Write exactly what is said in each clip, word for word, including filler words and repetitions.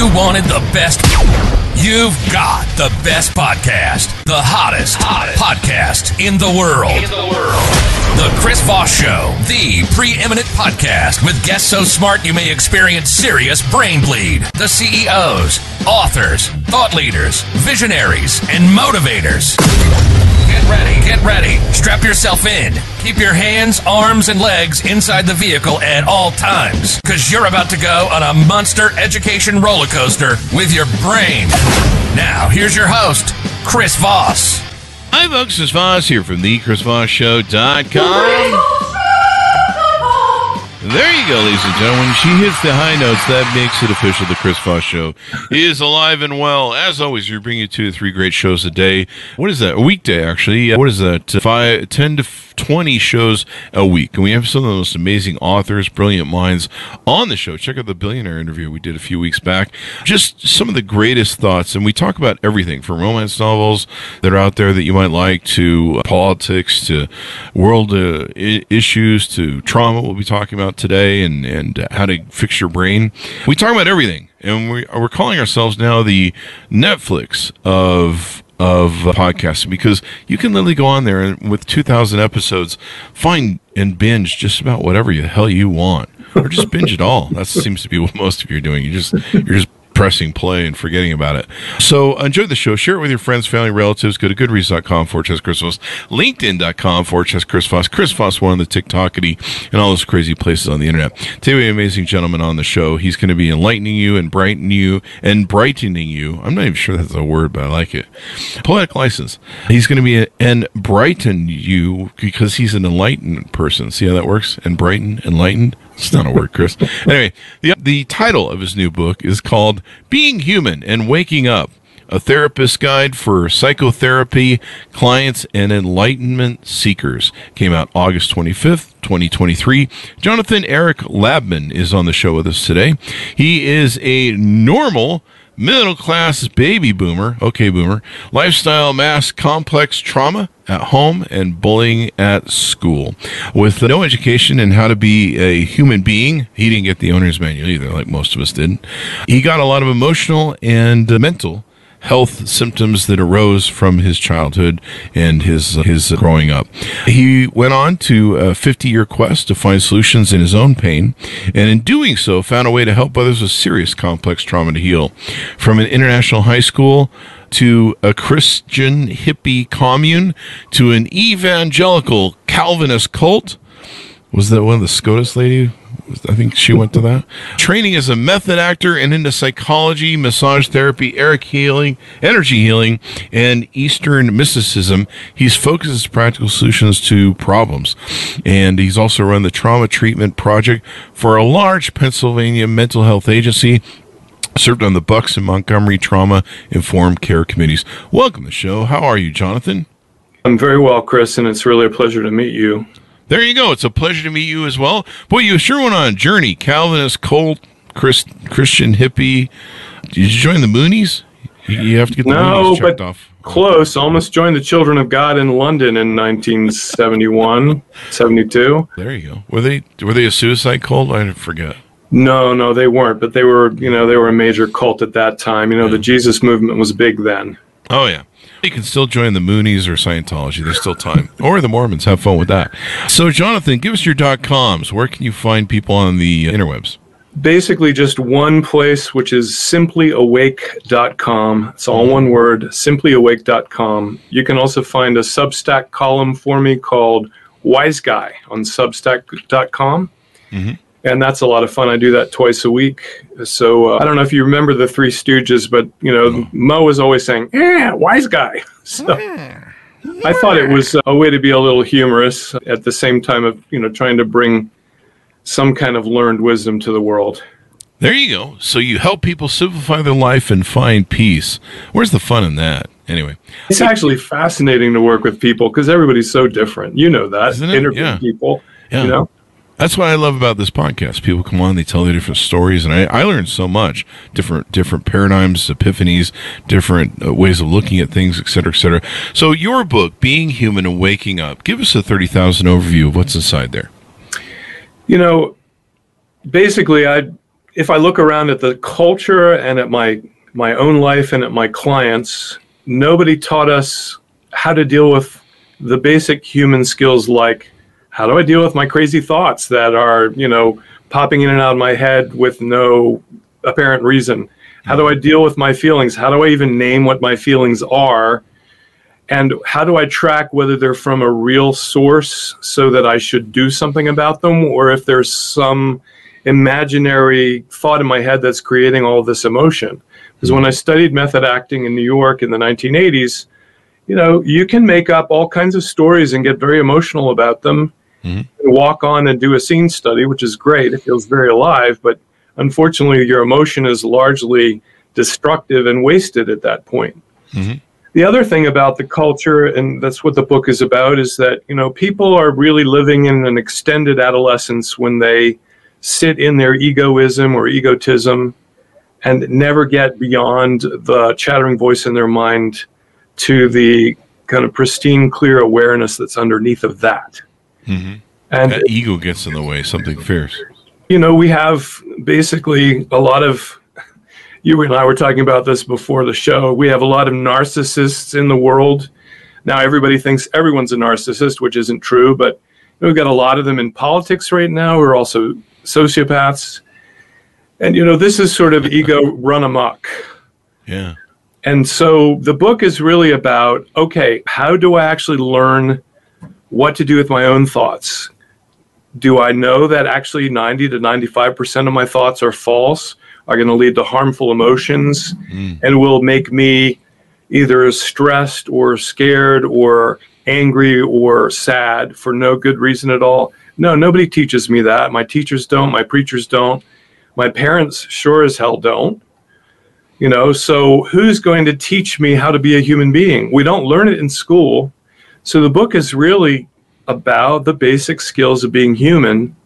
you wanted the best, you've got the best podcast, the hottest, hottest podcast in the world. In the world. The Chris Voss Show, the preeminent podcast with guests so smart you may experience serious brain bleed. The C E Os, authors, thought leaders, visionaries, and motivators. Get ready, get ready. Strap yourself in. Keep your hands, arms, and legs inside the vehicle at all times, because you're about to go on a monster education roller coaster with your brain. Now, here's your host, Chris Voss. Hi, folks. Chris Voss here from the chris voss show dot com. There you go, ladies and gentlemen. She hits the high notes. That makes it official. The Chris Voss Show is alive and well. As always, we're bringing you two to three great shows a day. What is that? A weekday, actually. Uh, what is that? Five, ten to twenty shows a week. And we have some of the most amazing authors, brilliant minds on the show. Check out the billionaire interview we did a few weeks back. Just some of the greatest thoughts. And we talk about everything from romance novels that are out there that you might like, to politics, to world uh, I- issues, to trauma we'll be talking about today, and, and how to fix your brain. We talk about everything. And we, we're calling ourselves now the Netflix of of podcasting, because you can literally go on there and with two thousand episodes find and binge just about whatever the hell you want, or just binge it all. That seems to be what most of you are doing. You just you're just pressing play and forgetting about it. So enjoy the show. Share it with your friends, family, relatives. Go to goodreads.com forward slash Chris Voss, LinkedIn.com forward slash Chris Voss, Chris Voss one on the TikTokity, and all those crazy places on the internet. Today we have an amazing gentleman on the show. He's going to be enlightening you and brightening you and brightening you. I'm not even sure that's a word, but I like it. Poetic license. He's going to be a, and brighten you, because he's an enlightened person. See how that works? And brighten, enlightened. It's not a word, Chris. Anyway, the, the title of his new book is called Being Human and Waking Up, a therapist's guide for psychotherapy clients and enlightenment seekers. Came out August twenty-fifth, twenty twenty-three. Jonathan Eric Labman is on the show with us today. He is a normal middle-class baby boomer, okay boomer, lifestyle mass complex trauma at home and bullying at school. With no education in how to be a human being, he didn't get the owner's manual either, like most of us didn't. He got a lot of emotional and uh, mental health symptoms that arose from his childhood and his uh, his uh, growing up. He went on to a fifty-year quest to find solutions in his own pain, and in doing so, found a way to help others with serious complex trauma to heal. From an international high school to a Christian hippie commune to an evangelical Calvinist cult. Was that one of the SCOTUS lady? I think she went to that. Training as a method actor and into psychology, massage therapy, Eric healing, energy healing, and Eastern mysticism. He's focused his practical solutions to problems. And he's also run the trauma treatment project for a large Pennsylvania mental health agency. Served on the Bucks and Montgomery Trauma Informed Care Committees. Welcome to the show. How are you, Jonathan? I'm very well, Chris, and it's really a pleasure to meet you. There you go. It's a pleasure to meet you as well. Boy, you sure went on a journey. Calvinist, cult, Christ, Christian hippie. Did you join the Moonies? You have to get the no, Moonies checked but off. Close. Almost joined the Children of God in London in nineteen seventy-one, seventy-two. There you go. Were they were they a suicide cult? I forget. No, no, they weren't. But they were, you know, they were a major cult at that time. You know, yeah. The Jesus movement was big then. Oh, yeah. You can still join the Moonies or Scientology. There's still time. Or the Mormons. Have fun with that. So, Jonathan, give us your dot-coms. Where can you find people on the interwebs? Basically just one place, which is simply awake dot com. It's all one word, simply awake dot com. You can also find a Substack column for me called Wise Guy on substack dot com. Mm-hmm. And that's a lot of fun. I do that twice a week. So uh, I don't know if you remember the Three Stooges, but, you know, oh. Mo was always saying, yeah, wise guy. So yeah. I thought it was a way to be a little humorous at the same time of, you know, trying to bring some kind of learned wisdom to the world. There you go. So you help people simplify their life and find peace. Where's the fun in that? Anyway. It's actually fascinating to work with people because everybody's so different. You know that. Isn't it? Interview Yeah. people, yeah. you know. That's what I love about this podcast. People come on, they tell their different stories, and I, I learned so much. Different different paradigms, epiphanies, different uh, ways of looking at things, et cetera, et cetera. So your book, Being Human and Waking Up, give us a thirty thousand overview of what's inside there. You know, basically, I if I look around at the culture and at my my own life and at my clients, nobody taught us how to deal with the basic human skills like, how do I deal with my crazy thoughts that are, you know, popping in and out of my head with no apparent reason? How do I deal with my feelings? How do I even name what my feelings are? And how do I track whether they're from a real source so that I should do something about them, or if there's some imaginary thought in my head that's creating all this emotion? Because when I studied method acting in New York in the nineteen eighties, you know, you can make up all kinds of stories and get very emotional about them. Mm-hmm. And walk on and do a scene study, which is great. It feels very alive, but unfortunately, your emotion is largely destructive and wasted at that point. Mm-hmm. The other thing about the culture, and that's what the book is about, is that, you know, people are really living in an extended adolescence when they sit in their egoism or egotism and never get beyond the chattering voice in their mind to the kind of pristine, clear awareness that's underneath of that. Mm-hmm. And that ego gets in the way, something fierce. You know, we have basically a lot of, you and I were talking about this before the show, we have a lot of narcissists in the world. Now, everybody thinks everyone's a narcissist, which isn't true, but we've got a lot of them in politics right now who are also sociopaths. And, you know, this is sort of ego run amok. Yeah. And so the book is really about, okay, how do I actually learn what to do with my own thoughts? Do I know that actually ninety to ninety-five percent of my thoughts are false, are going to lead to harmful emotions, mm. and will make me either stressed or scared or angry or sad for no good reason at all? No, nobody teaches me that. My teachers don't. My preachers don't. My parents sure as hell don't. You know, so who's going to teach me how to be a human being? We don't learn it in school. So the book is really about the basic skills of being human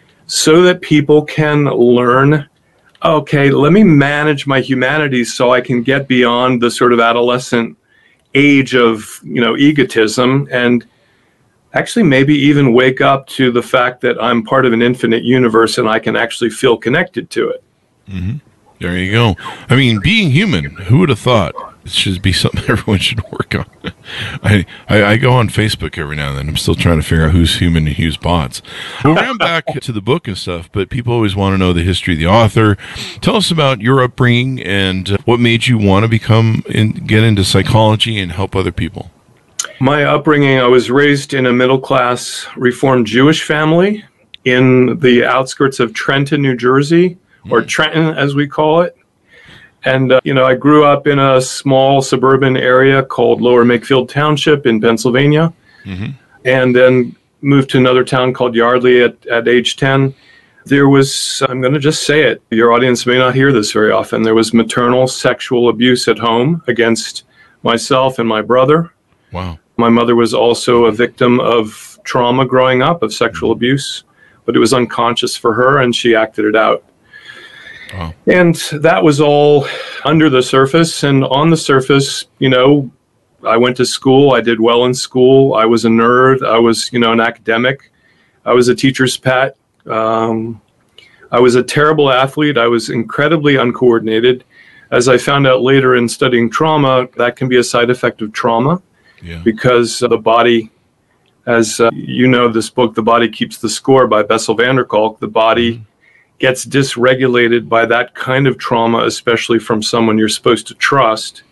so that people can learn, okay, let me manage my humanity so I can get beyond the sort of adolescent age of, you know, egotism and actually maybe even wake up to the fact that I'm part of an infinite universe and I can actually feel connected to it. Mm-hmm. There you go. I mean, being human, who would have thought? It should be something everyone should work on. I, I, I go on Facebook every now and then. I'm still trying to figure out who's human and who's bots. We'll round back to the book and stuff, but people always want to know the history of the author. Tell us about your upbringing and what made you want to become in, get into psychology and help other people. My upbringing, I was raised in a middle-class Reformed Jewish family in the outskirts of Trenton, New Jersey, or Trenton as we call it. And, uh, you know, I grew up in a small suburban area called Lower Makefield Township in Pennsylvania, mm-hmm. and then moved to another town called Yardley at, at age ten. There was, I'm going to just say it, your audience may not hear this very often, there was maternal sexual abuse at home against myself and my brother. Wow. My mother was also a victim of trauma growing up, of sexual abuse, but it was unconscious for her and she acted it out. Wow. And that was all under the surface. And on the surface, you know, I went to school. I did well in school. I was a nerd. I was, you know, an academic. I was a teacher's pet. Um, I was a terrible athlete. I was incredibly uncoordinated. As I found out later in studying trauma, that can be a side effect of trauma, yeah. because uh, the body, as uh, you know, this book, The Body Keeps the Score by Bessel van der Kolk, the body mm-hmm. gets dysregulated by that kind of trauma, especially from someone you're supposed to trust.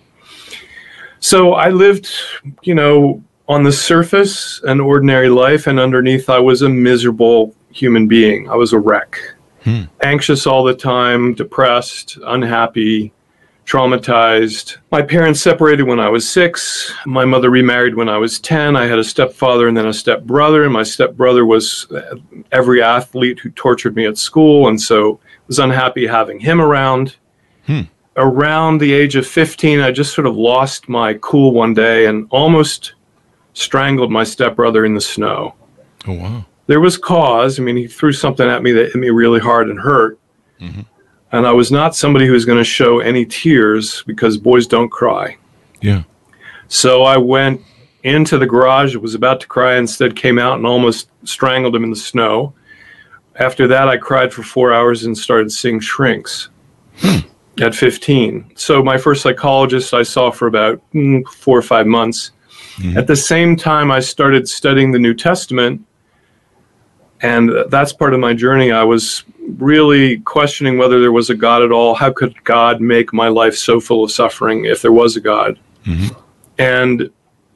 So I lived, you know, on the surface, an ordinary life, and underneath I was a miserable human being. I was a wreck. Hmm. Anxious all the time, depressed, unhappy, traumatized. My parents separated when I was six. My mother remarried when I was ten. I had a stepfather and then a stepbrother, and my stepbrother was every athlete who tortured me at school, and so was unhappy having him around. Hmm. Around the age of fifteen, I just sort of lost my cool one day and almost strangled my stepbrother in the snow. Oh, wow. There was cause. I mean, he threw something at me that hit me really hard and hurt. Mm-hmm. And I was not somebody who was going to show any tears because boys don't cry. Yeah. So I went into the garage, was about to cry, instead came out and almost strangled him in the snow. After that, I cried for four hours and started seeing shrinks hmm. at fifteen. So my first psychologist I saw for about mm, four or five months. Mm-hmm. At the same time, I started studying the New Testament, and that's part of my journey. I was really questioning whether there was a God at all. How could God make my life so full of suffering if there was a God? Mm-hmm. And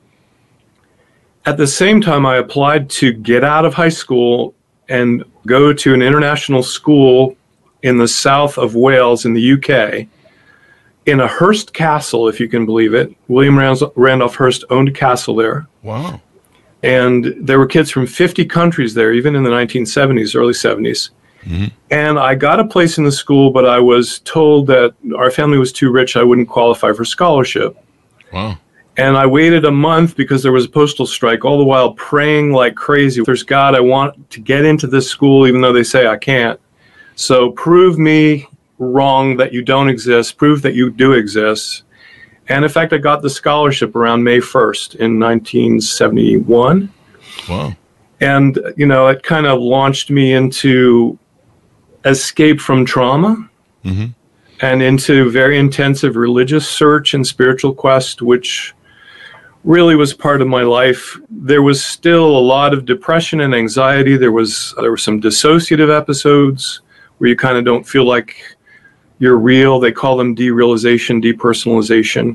at the same time, I applied to get out of high school and go to an international school in the south of Wales in the U K, in a Hearst castle, if you can believe it. William Randolph Hearst owned a castle there. Wow. And there were kids from fifty countries there, even in the nineteen seventies, early seventies. Mm-hmm. And I got a place in the school, but I was told that our family was too rich, I wouldn't qualify for scholarship. Wow. And I waited a month because there was a postal strike, all the while praying like crazy. If there's God, I want to get into this school, even though they say I can't. So prove me wrong that you don't exist. Prove that you do exist. And in fact, I got the scholarship around May first in nineteen seventy-one. Wow. And, you know, it kind of launched me into escape from trauma. Mm-hmm. And into very intensive religious search and spiritual quest, which really was part of my life. There was still a lot of depression and anxiety. There was there were some dissociative episodes where you kind of don't feel like you're real. They call them derealization, depersonalization.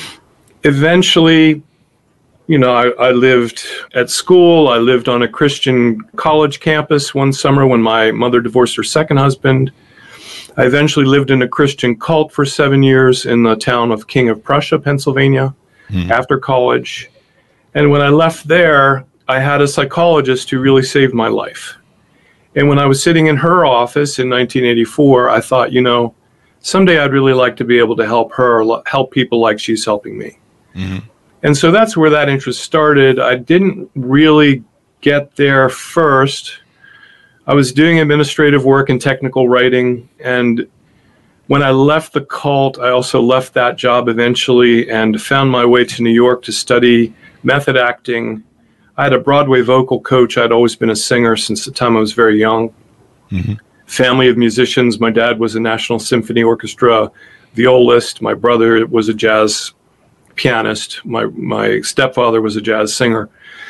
Eventually, you know, I, I lived at school. I lived on a Christian college campus one summer when my mother divorced her second husband. I eventually lived in a Christian cult for seven years in the town of King of Prussia, Pennsylvania, mm. after college. And when I left there, I had a psychologist who really saved my life. And when I was sitting in her office in nineteen eighty-four, I thought, you know, someday I'd really like to be able to help her, help people like she's helping me. Mm-hmm. And so that's where that interest started. I didn't really get there first. I was doing administrative work and technical writing, and when I left the cult, I also left that job eventually and found my way to New York to study method acting. I had a Broadway vocal coach. I'd always been a singer since the time I was very young. Mm-hmm. Family of musicians. My dad was a National Symphony Orchestra violist. My brother was a jazz pianist. My, my stepfather was a jazz singer.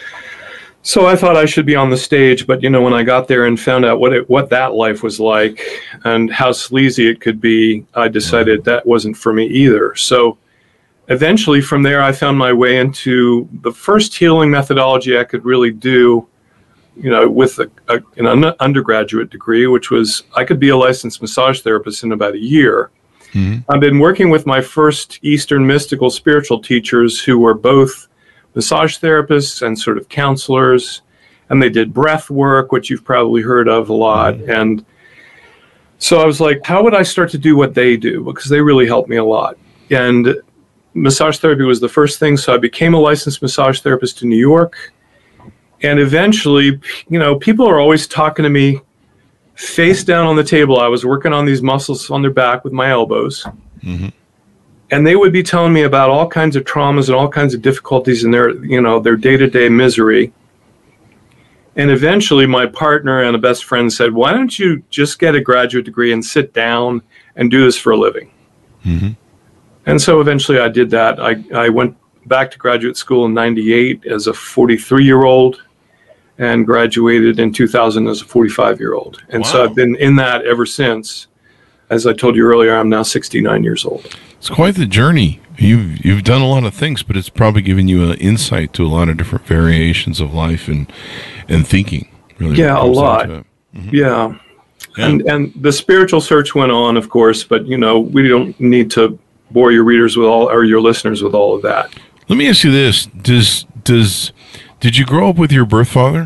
So I thought I should be on the stage, but, you know, when I got there and found out what it, what that life was like and how sleazy it could be, I decided that wasn't for me either. So eventually from there, I found my way into the first healing methodology I could really do, you know, with a, a, an undergraduate degree, which was I could be a licensed massage therapist in about a year. Mm-hmm. I've been working with my first Eastern mystical spiritual teachers who were both massage therapists and sort of counselors, and they did breath work, which you've probably heard of a lot. Mm-hmm. And so I was like, how would I start to do what they do? Because they really helped me a lot. And massage therapy was the first thing. So I became a licensed massage therapist in New York. And eventually, you know, people are always talking to me face down on the table. I was working on these muscles on their back with my elbows. Mm-hmm. And they would be telling me about all kinds of traumas and all kinds of difficulties in their, you know, their day-to-day misery. And eventually my partner and a best friend said, why don't you just get a graduate degree and sit down and do this for a living? Mm-hmm. And so eventually I did that. I, I went back to graduate school in ninety-eight as a forty-three-year-old and graduated in two thousand as a forty-five-year-old. And wow. So I've been in that ever since. As I told you earlier, I'm now sixty-nine years old. It's quite the journey. You've you've done a lot of things, but it's probably given you an insight to a lot of different variations of life and and thinking. Really, yeah, a lot. Mm-hmm. Yeah. yeah, and and the spiritual search went on, of course, but you know we don't need to bore your readers with all or your listeners with all of that. Let me ask you this: Does does did you grow up with your birth father?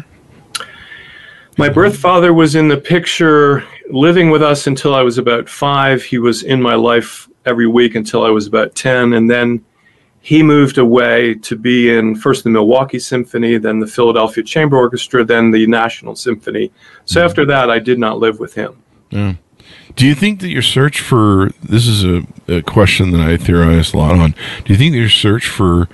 My birth father was in the picture, living with us until I was about five. He was in my life every week until I was about ten. And then he moved away to be in first the Milwaukee Symphony, then the Philadelphia Chamber Orchestra, then the National Symphony. So mm-hmm. after that, I did not live with him. Yeah. Do you think that your search for, this is a, a question that I theorize a lot on, do you think that your search for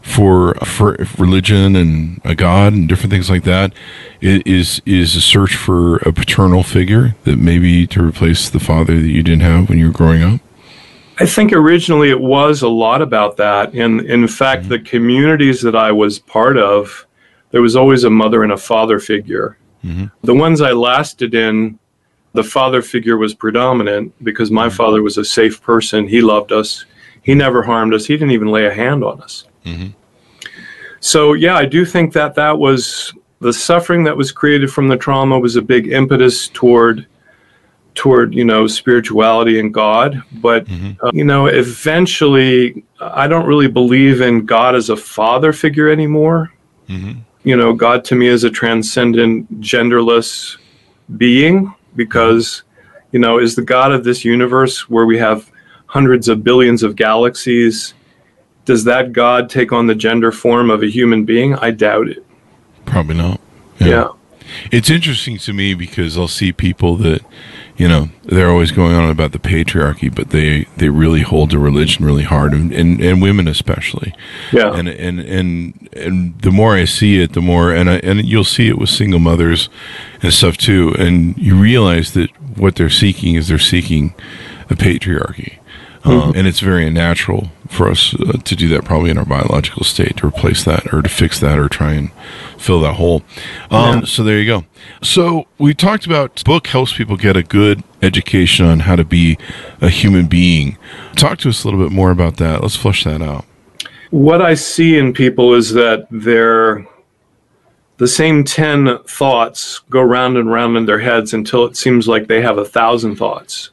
for for religion and a God and different things like that is is a search for a paternal figure that maybe to replace the father that you didn't have when you were growing up? I think originally it was a lot about that. And in fact, mm-hmm. the communities that I was part of, there was always a mother and a father figure. Mm-hmm. The ones I lasted in, the father figure was predominant because my mm-hmm. father was a safe person. He loved us. He never harmed us. He didn't even lay a hand on us. Mm-hmm. So, yeah, I do think that that was the suffering that was created from the trauma was a big impetus toward, toward you know, spirituality and God. But, mm-hmm. uh, you know, eventually, I don't really believe in God as a father figure anymore. Mm-hmm. You know, God to me is a transcendent, genderless being because, you know, is the God of this universe where we have hundreds of billions of galaxies. Does that God take on the gender form of a human being? I doubt it. Probably not. Yeah. yeah. It's interesting to me because I'll see people that, you know, they're always going on about the patriarchy, but they, they really hold to religion really hard, and, and, and women especially. Yeah. And, and and and the more I see it, the more, and I, and you'll see it with single mothers and stuff too, and you realize that what they're seeking is they're seeking the patriarchy. Um, mm-hmm. And it's very unnatural for us uh, to do that probably in our biological state, to replace that or to fix that or try and fill that hole. Um, yeah. So there you go. So we talked about the book helps people get a good education on how to be a human being. Talk to us a little bit more about that. Let's flesh that out. What I see in people is that they're the same ten thoughts go round and round in their heads until it seems like they have a thousand thoughts.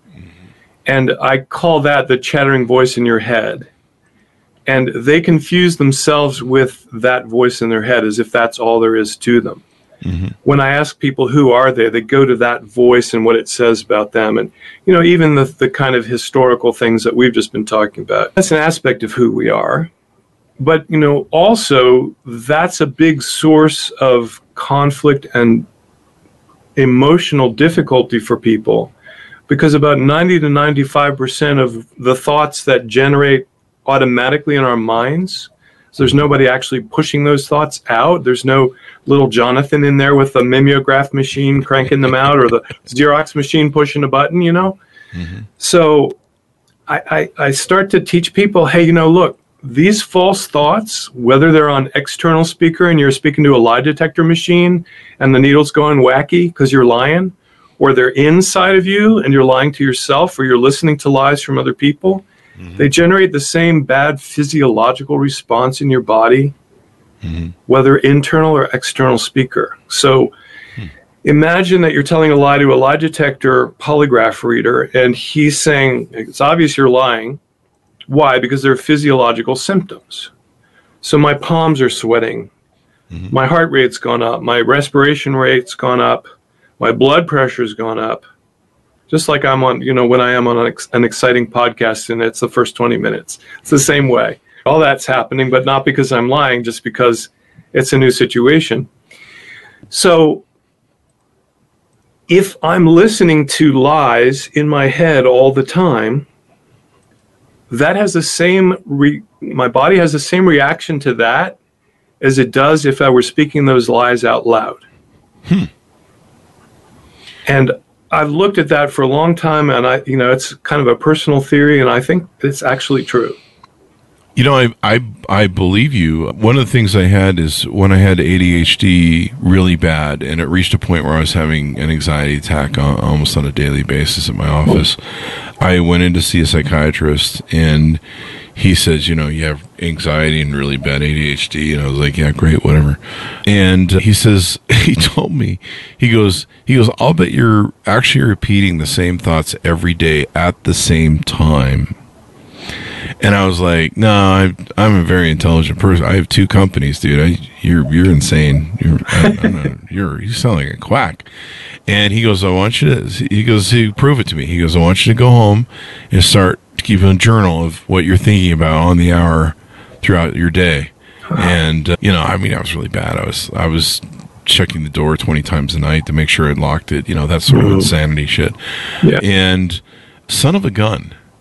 And I call that the chattering voice in your head. And they confuse themselves with that voice in their head as if that's all there is to them. Mm-hmm. When I ask people who are they, they go to that voice and what it says about them. And, you know, even the, the kind of historical things that we've just been talking about. That's an aspect of who we are. But, you know, also that's a big source of conflict and emotional difficulty for people. Because about ninety to ninety-five percent of the thoughts that generate automatically in our minds, so there's nobody actually pushing those thoughts out. There's no little Jonathan in there with a mimeograph machine cranking them out or the Xerox machine pushing a button, you know? Mm-hmm. So I, I, I start to teach people, hey, you know, look, these false thoughts, whether they're on external speaker and you're speaking to a lie detector machine and the needle's going wacky because you're lying, or they're inside of you and you're lying to yourself, or you're listening to lies from other people, mm-hmm. they generate the same bad physiological response in your body, mm-hmm. whether internal or external speaker. So mm-hmm. imagine that you're telling a lie to a lie detector polygraph reader, and he's saying, it's obvious you're lying. Why? Because there are physiological symptoms. So my palms are sweating. Mm-hmm. My heart rate's gone up. My respiration rate's gone up. My blood pressure's gone up, just like I'm on, you know, when I am on an, ex- an exciting podcast and it's the first twenty minutes. It's the same way. All that's happening, but not because I'm lying, just because it's a new situation. So if I'm listening to lies in my head all the time, that has the same, re- my body has the same reaction to that as it does if I were speaking those lies out loud. Hmm. And I've looked at that for a long time, and I, you know, it's kind of a personal theory, and I think it's actually true. You know, I, I, I believe you. One of the things I had is when I had A D H D really bad, and it reached a point where I was having an anxiety attack on, almost on a daily basis at my office, I went in to see a psychiatrist, and he says, you know, you have anxiety and really bad A D H D. And I was like, yeah, great, whatever. And he says, he told me, he goes, he goes, I'll bet you're actually repeating the same thoughts every day at the same time. And I was like, no, I, I'm a very intelligent person. I have two companies, dude. I, you're you're insane. You're I, I'm not, you're you sound like a quack. And he goes, I want you to. He goes, he prove it to me. He goes, I want you to go home and start keeping a journal of what you're thinking about on the hour throughout your day. And uh, you know, I mean, I was really bad. I was I was checking the door twenty times a night to make sure it locked it. You know, that sort of insanity shit. Yeah. And son of a gun,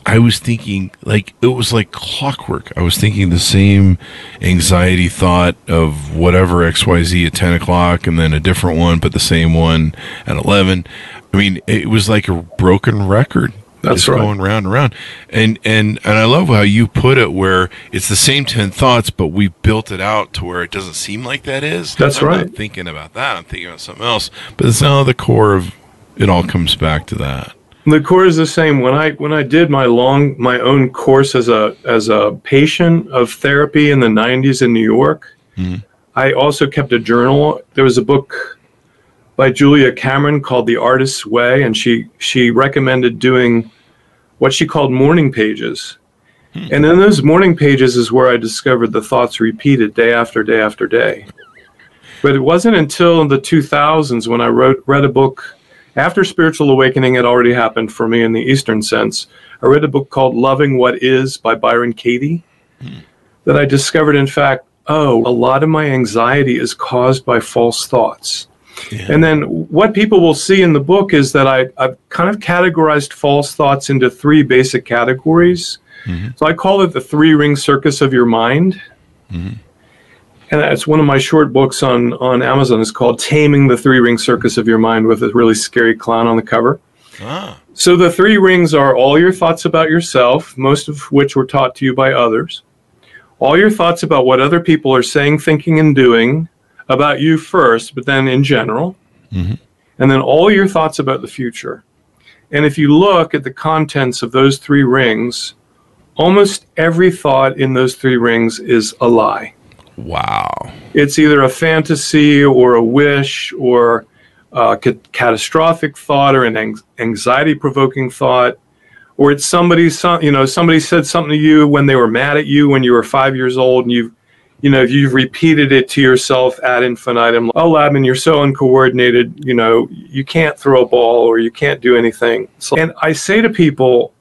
I was thinking, like, it was like clockwork. I was thinking the same anxiety thought of whatever X Y Z at ten o'clock, and then a different one, but the same one at eleven. I mean, it was like a broken record. That's just right. Going round and round. And, and, and I love how you put it, where it's the same ten thoughts, but we built it out to where it doesn't seem like that is. That's I'm right. not thinking about that. I'm thinking about something else. But it's now the core of it all comes back to that. The core is the same. When I when I did my long my own course as a as a patient of therapy in the nineties in New York, mm-hmm. I also kept a journal. There was a book by Julia Cameron called The Artist's Way, and she she recommended doing what she called morning pages. Hmm. And in those morning pages is where I discovered the thoughts repeated day after day after day. But it wasn't until the two thousands when I wrote read a book, after spiritual awakening had already happened for me in the Eastern sense. I read a book called Loving What Is by Byron Katie, hmm. that I discovered, in fact, oh, a lot of my anxiety is caused by false thoughts. Yeah. And then what people will see in the book is that I, I've kind of categorized false thoughts into three basic categories. Mm-hmm. So I call it the three-ring circus of your mind. Mm-hmm. And it's one of my short books on, on Amazon. It's called Taming the Three-Ring Circus of Your Mind, with a really scary clown on the cover. Ah. So the three rings are all your thoughts about yourself, most of which were taught to you by others. All your thoughts about what other people are saying, thinking, and doing about you first, but then in general, mm-hmm. and then all your thoughts about the future. And if you look at the contents of those three rings, almost every thought in those three rings is a lie. Wow. It's either a fantasy or a wish or a ca- catastrophic thought or an anxiety-provoking thought, or it's somebody, some, you know, somebody said something to you when they were mad at you when you were five years old, and you've You know, you've repeated it to yourself ad infinitum. Oh, Labman, you're so uncoordinated. You know, you can't throw a ball or you can't do anything. So, and I say to people,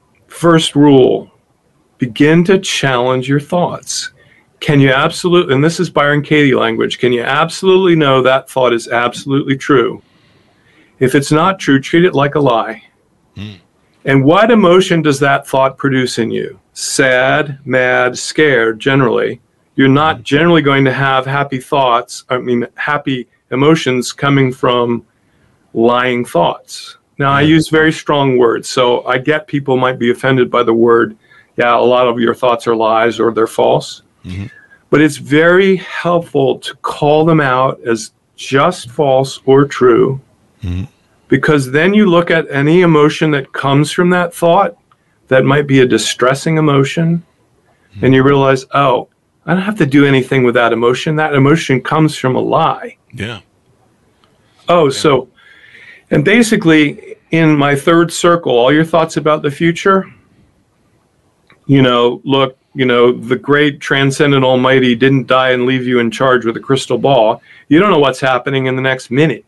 first rule, begin to challenge your thoughts. Can you absolutely, and this is Byron Katie language, can you absolutely know that thought is absolutely true? If it's not true, treat it like a lie. Mm. And what emotion does that thought produce in you? Sad, mad, scared, generally. You're not generally going to have happy thoughts, I mean, happy emotions coming from lying thoughts. Now, I use very strong words, so I get people might be offended by the word, yeah, a lot of your thoughts are lies or they're false. Mm-hmm. But it's very helpful to call them out as just false or true, mm-hmm. because then you look at any emotion that comes from that thought that might be a distressing emotion, mm-hmm. and you realize, oh, I don't have to do anything with that emotion. That emotion comes from a lie. Yeah. Oh, yeah. so, and basically, in my third circle, all your thoughts about the future, you know, look, you know, the great transcendent almighty didn't die and leave you in charge with a crystal ball. You don't know what's happening in the next minute.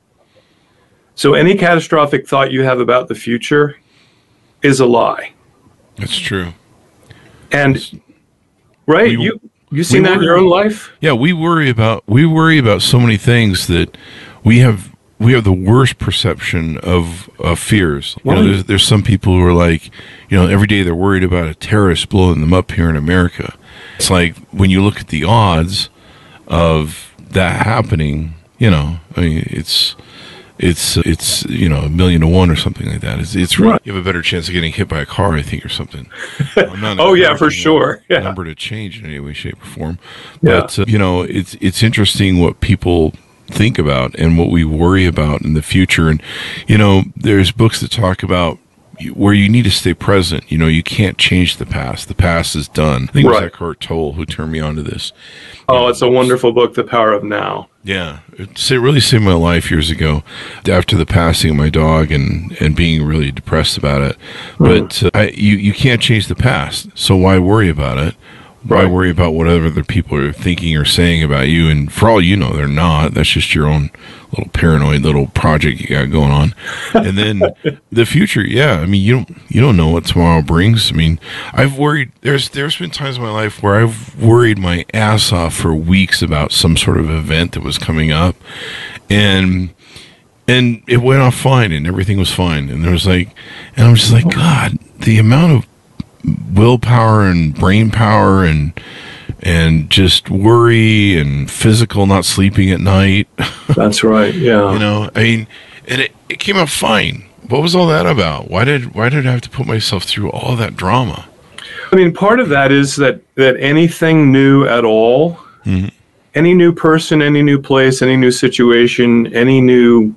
So any catastrophic thought you have about the future is a lie. That's true. And... Right, we, you you seen that worry, in your own life? Yeah, we worry about we worry about so many things that we have we have the worst perception of, of fears. You know, there's, there's some people who are like, you know, every day they're worried about a terrorist blowing them up here in America. It's like when you look at the odds of that happening, you know, I mean, it's. It's it's you know a million to one or something like that. It's it's really, right. You have a better chance of getting hit by a car, I think, or something. I'm not oh yeah, for sure. Yeah. Number to change in any way, shape, or form. But yeah. uh, you know, it's it's interesting what people think about and what we worry about in the future. And you know, there's books that talk about where you need to stay present. You know, you can't change the past. The past is done. I think right. it was Eckhart Tolle who turned me on to this. Oh, you know, it's a wonderful book, The Power of Now. Yeah, it really saved my life years ago after the passing of my dog and, and being really depressed about it. Mm-hmm. But uh, I, you, you can't change the past, so why worry about it? Why right. worry about what other people are thinking or saying about you? And for all you know, they're not. That's just your own little paranoid little project you got going on. And then the future, yeah. I mean, you don't you don't know what tomorrow brings. I mean, I've worried. There's there's been times in my life where I've worried my ass off for weeks about some sort of event that was coming up, and and it went off fine, and everything was fine. And there was like, and I'm just like, God, the amount of willpower and brain power and and just worry and physical not sleeping at night. That's right. Yeah. You know, I mean, and it, it came out fine. What was all that about? Why did why did I have to put myself through all that drama? I mean, part of that is that that anything new at all, mm-hmm. any new person, any new place, any new situation, any new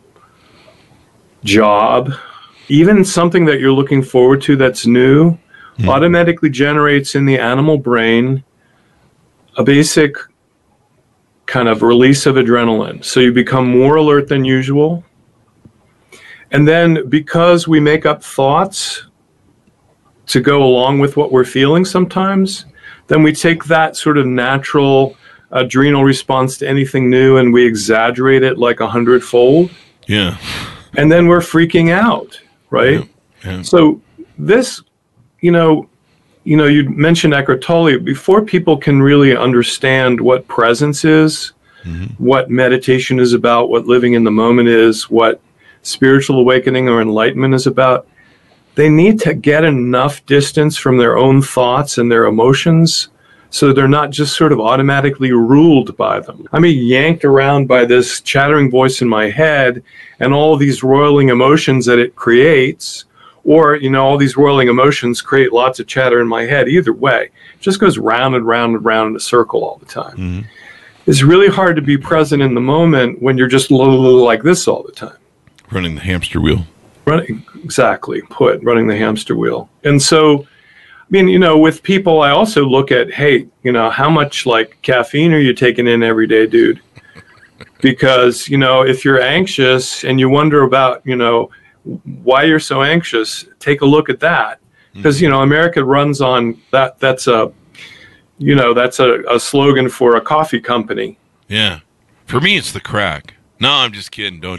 job, even something that you're looking forward to that's new, mm-hmm. automatically generates in the animal brain a basic kind of release of adrenaline. So you become more alert than usual. And then because we make up thoughts to go along with what we're feeling sometimes, then we take that sort of natural adrenal response to anything new and we exaggerate it like a hundredfold. Yeah. And then we're freaking out, right? Yeah. Yeah. So this, you know, you know, you mentioned Eckhart Tolle. Before people can really understand what presence is, mm-hmm. what meditation is about, what living in the moment is, what spiritual awakening or enlightenment is about, they need to get enough distance from their own thoughts and their emotions so they're not just sort of automatically ruled by them. I'm being yanked around by this chattering voice in my head and all these roiling emotions that it creates. Or, you know, all these roiling emotions create lots of chatter in my head. Either way, it just goes round and round and round in a circle all the time. Mm-hmm. It's really hard to be present in the moment when you're just like this all the time. Running the hamster wheel. Running, exactly, put, running the hamster wheel. And so, I mean, you know, with people, I also look at, hey, you know, how much, like, caffeine are you taking in every day, dude? Because, you know, if you're anxious and you wonder about, you know, why you're so anxious, take a look at that. Because, you know, America runs on that. That's a, you know, that's a, a slogan for a coffee company. Yeah. For me, it's the crack. No, I'm just kidding. Don't.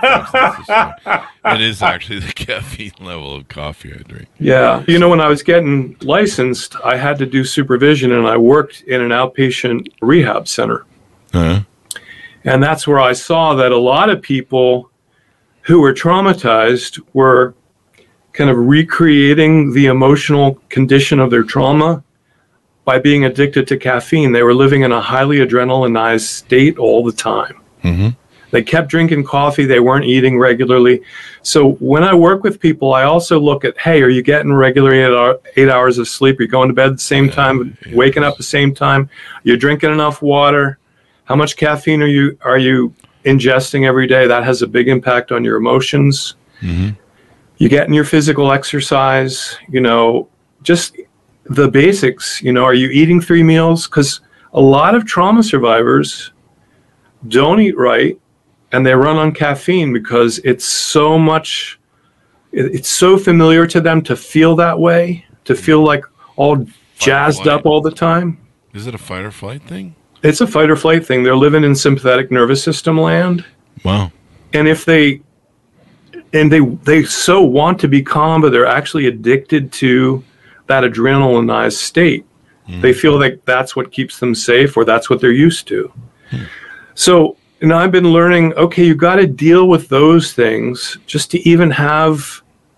It is actually the caffeine level of coffee I drink. Yeah. You know, when I was getting licensed, I had to do supervision, and I worked in an outpatient rehab center. Uh-huh. And that's where I saw that a lot of people who were traumatized were kind of recreating the emotional condition of their trauma by being addicted to caffeine. They were living in a highly adrenalinized state all the time. Mm-hmm. They kept drinking coffee. They weren't eating regularly. So when I work with people, I also look at, hey, are you getting regular eight, eight hours of sleep? Are you going to bed at the same time, yeah, waking up at the same time? You're drinking enough water? How much caffeine are you are you ingesting every day? That has a big impact on your emotions. Mm-hmm. You getting your physical exercise, you know, just the basics. You know, are you eating three meals? Because a lot of trauma survivors don't eat right, and they run on caffeine because it's so much, it's so familiar to them to feel that way, to feel like all jazzed up all the time. Is it a fight or flight thing? It's a fight or flight thing. They're living in sympathetic nervous system land. Wow. And if they, and they, they so want to be calm, but they're actually addicted to that adrenalinized state. Mm. They feel like that's what keeps them safe, or that's what they're used to. Mm. So, you know, I've been learning, okay, you got to deal with those things just to even have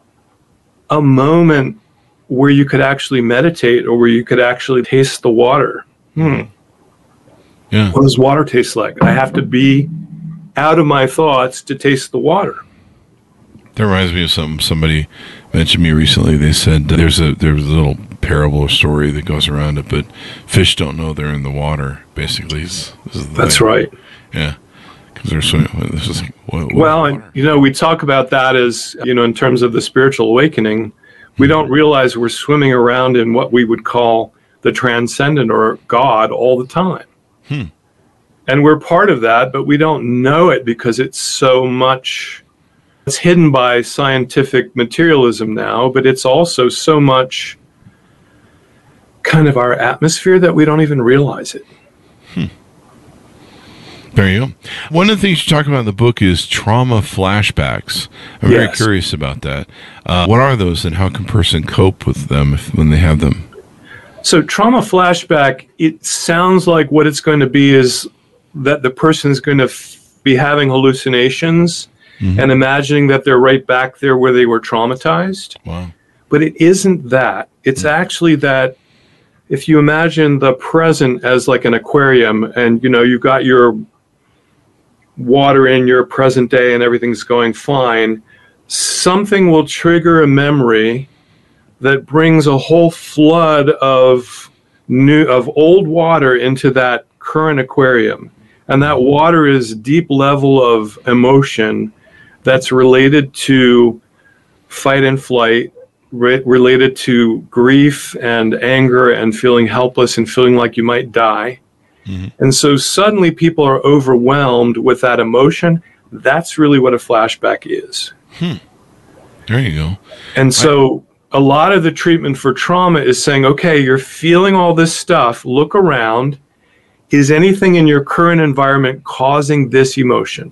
a moment where you could actually meditate, or where you could actually taste the water. Hmm. Yeah. What does water taste like? I have to be out of my thoughts to taste the water. That reminds me of something somebody mentioned to me recently. They said there's a there's a little parable or story that goes around it, but fish don't know they're in the water. Basically, is, is that's thing. Right. Yeah, because they're swimming. This is what, what well, and you know, we talk about that as, you know, in terms of the spiritual awakening. We mm-hmm. don't realize we're swimming around in what we would call the transcendent or God all the time. Hmm. And we're part of that, but we don't know it because it's so much, it's hidden by scientific materialism now, but it's also so much kind of our atmosphere that we don't even realize it. Hmm. There you go. One of the things you talk about in the book is trauma flashbacks. I'm yes. very curious about that. Uh, what are those, and how can a person cope with them if, when they have them? So trauma flashback, it sounds like what it's going to be is that the person is going to f- be having hallucinations mm-hmm. and imagining that they're right back there where they were traumatized. Wow. But it isn't that. It's actually that if you imagine the present as like an aquarium, and you know, you've got your water in your present day and everything's going fine, something will trigger a memory that brings a whole flood of new of old water into that current aquarium. And that water is deep level of emotion that's related to fight and flight, re- related to grief and anger and feeling helpless and feeling like you might die. Mm-hmm. And so suddenly people are overwhelmed with that emotion. That's really what a flashback is. Hmm. There you go. And so I, a lot of the treatment for trauma is saying, okay, you're feeling all this stuff. Look around. Is anything in your current environment causing this emotion?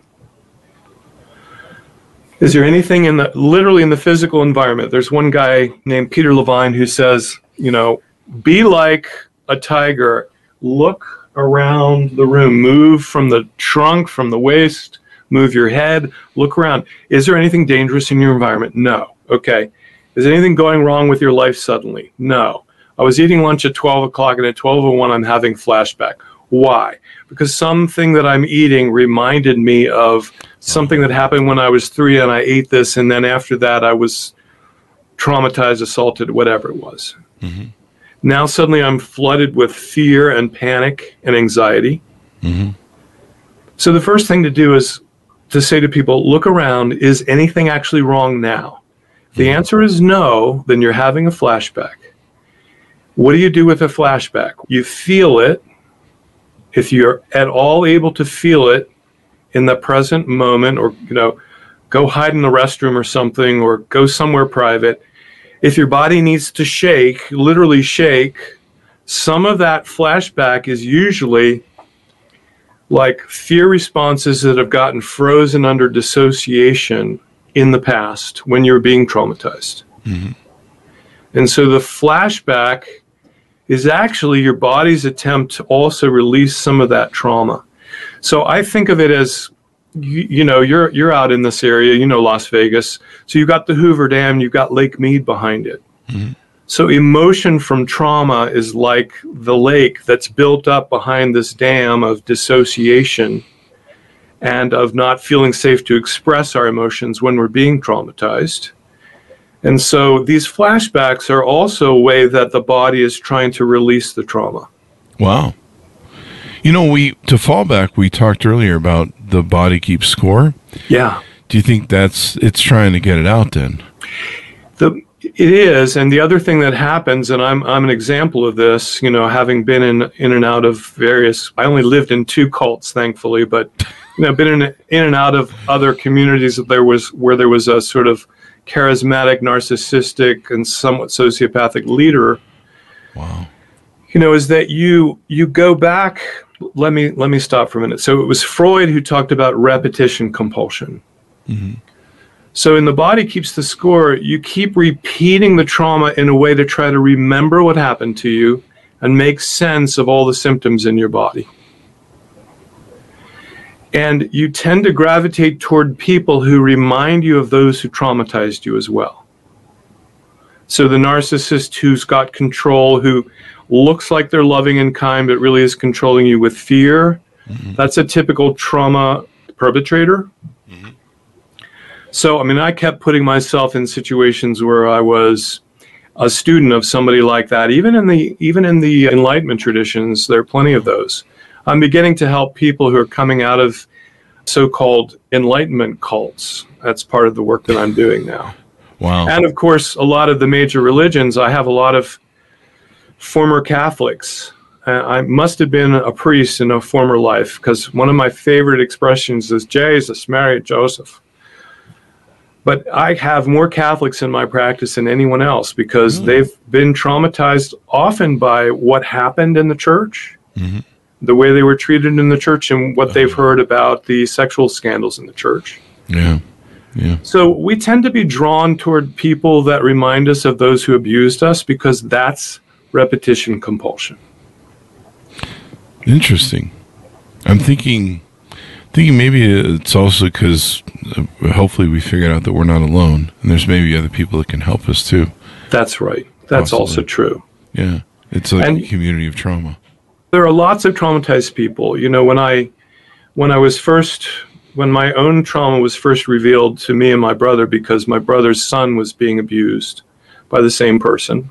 Is there anything in the, literally in the physical environment? There's one guy named Peter Levine who says, you know, be like a tiger. Look around the room. Move from the trunk, from the waist. Move your head. Look around. Is there anything dangerous in your environment? No. Okay. Is anything going wrong with your life suddenly? No. I was eating lunch at twelve o'clock, and at twelve oh one I'm having flashback. Why? Because something that I'm eating reminded me of something that happened when I was three and I ate this, and then after that I was traumatized, assaulted, whatever it was. Mm-hmm. Now suddenly I'm flooded with fear and panic and anxiety. Mm-hmm. So the first thing to do is to say to people, look around, is anything actually wrong now? If the answer is no, then you're having a flashback. What do you do with a flashback? You feel it. If you're at all able to feel it in the present moment, or, you know, go hide in the restroom or something, or go somewhere private. If your body needs to shake, literally shake, some of that flashback is usually like fear responses that have gotten frozen under dissociation in the past when you're being traumatized. Mm-hmm. And so the flashback is actually your body's attempt to also release some of that trauma. So I think of it as, you, you know, you're you're out in this area, you know, Las Vegas. So you've got the Hoover Dam, you've got Lake Mead behind it. Mm-hmm. So emotion from trauma is like the lake that's built up behind this dam of dissociation and of not feeling safe to express our emotions when we're being traumatized. And so these flashbacks are also a way that the body is trying to release the trauma. Wow. You know, we to fall back, we talked earlier about the body keeps score. Yeah. Do you think that's it's trying to get it out then? The it is, and the other thing that happens, and I'm I'm an example of this, you know, having been in in and out of various. I only lived in two cults, thankfully, but you know, been in in and out of other communities that there was where there was a sort of charismatic, narcissistic, and somewhat sociopathic leader. Wow. You know, is that you you go back. Let me let me stop for a minute. So it was Freud who talked about repetition compulsion. Mm-hmm. So in the body keeps the score, you keep repeating the trauma in a way to try to remember what happened to you and make sense of all the symptoms in your body. And you tend to gravitate toward people who remind you of those who traumatized you as well. So the narcissist who's got control, who looks like they're loving and kind, but really is controlling you with fear, mm-hmm. that's a typical trauma perpetrator. Mm-hmm. So, I mean, I kept putting myself in situations where I was a student of somebody like that. Even in the even in the Enlightenment traditions, there are plenty of those. I'm beginning to help people who are coming out of so-called Enlightenment cults. That's part of the work that I'm doing now. Wow. And, of course, a lot of the major religions, I have a lot of former Catholics. Uh, I must have been a priest in a former life, because one of my favorite expressions is Jesus married Joseph. But I have more Catholics in my practice than anyone else, because really? They've been traumatized often by what happened in the church. Mm-hmm. The way they were treated in the church, and what they've heard about the sexual scandals in the church. Yeah, yeah. So we tend to be drawn toward people that remind us of those who abused us, because that's repetition compulsion. Interesting. I'm thinking, thinking maybe it's also because uh, hopefully we figured out that we're not alone, and there's maybe other people that can help us too. That's right. That's Possibly. also true. Yeah. It's like And- a community of trauma. There are lots of traumatized people. You know, when I when I was first when my own trauma was first revealed to me and my brother because my brother's son was being abused by the same person,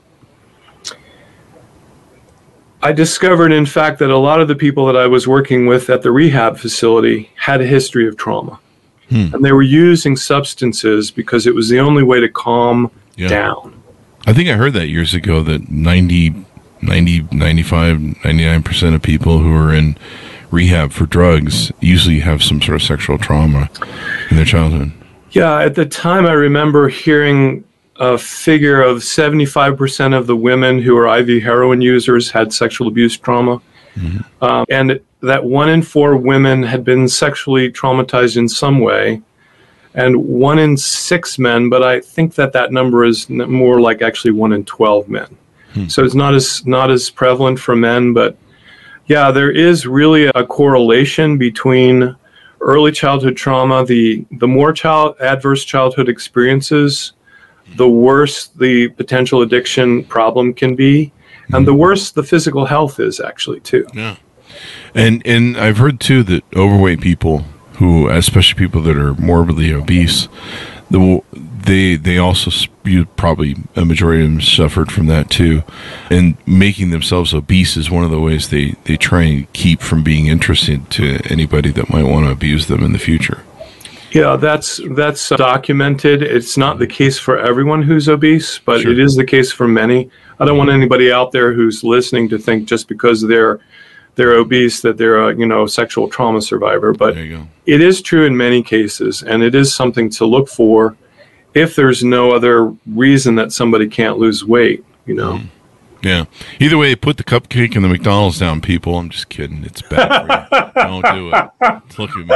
I discovered, in fact, that a lot of the people that I was working with at the rehab facility had a history of trauma. Hmm. And they were using substances because it was the only way to calm yeah. down. I think I heard that years ago that ninety, ninety, ninety-five, ninety-nine percent of people who are in rehab for drugs usually have some sort of sexual trauma in their childhood. Yeah, at the time I remember hearing a figure of seventy-five percent of the women who were I V heroin users had sexual abuse trauma. Mm-hmm. Um, and that one in four women had been sexually traumatized in some way. And one in six men, but I think that that number is more like actually one in twelve men. Hmm. So it's not as not as prevalent for men, but yeah, there is really a correlation between early childhood trauma. The the more child adverse childhood experiences, the worse the potential addiction problem can be, and hmm. the worse the physical health is actually too. Yeah, and and I've heard too that overweight people, who, especially people that are morbidly obese, the, they they also you probably a majority of them suffered from that too, and making themselves obese is one of the ways they they try and keep from being interested to anybody that might want to abuse them in the future. Yeah, that's that's documented. It's not the case for everyone who's obese, but sure. it is the case for many. I don't want anybody out there who's listening to think just because they're they're obese that they're a you know sexual trauma survivor, but it is true in many cases, and it is something to look for if there's no other reason that somebody can't lose weight. You know. Mm. Yeah. Either way, put the cupcake and the McDonald's down, people. I'm just kidding. It's bad for you. Don't do it. Look at